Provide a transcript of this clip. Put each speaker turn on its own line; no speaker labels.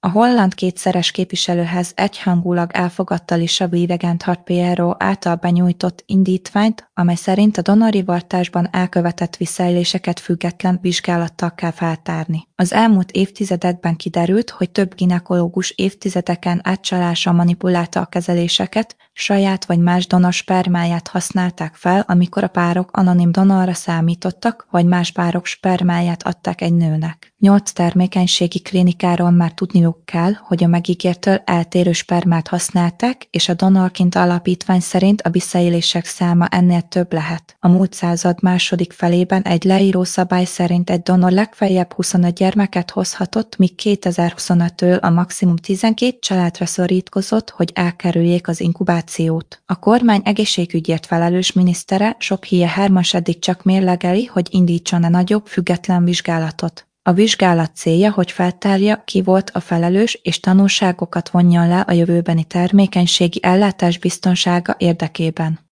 A holland kétszeres képviselőház egyhangúlag elfogadta Lisa Wiegand Piero által benyújtott indítványt, amely szerint a donorivartásban elkövetett visszaéléseket független vizsgálattal kell feltárni. Az elmúlt évtizedekben kiderült, hogy több ginekológus évtizedeken át csalással manipulálta a kezeléseket, saját vagy más donor spermáját használták fel, amikor a párok anonim donorra számítottak, vagy más párok spermáját adták egy nőnek. 8 termékenységi klinikáról már tudniuk kell, hogy a megígértől eltérő spermát használták, és a Donorként alapítvány szerint a visszaélések száma ennél több lehet. A múlt század második felében egy leíró szabály szerint egy donor legfeljebb 25 gyermeket hozhatott, míg 2025-től a maximum 12 családra szorítkozott, hogy elkerüljék az inkubációt. A kormány egészségügyért felelős minisztere Sok-Hye Hermann eddig csak mérlegeli, hogy indítson-e nagyobb, független vizsgálatot. A vizsgálat célja, hogy feltárja, ki volt a felelős, és tanulságokat vonjon le a jövőbeni termékenységi ellátás biztonsága érdekében.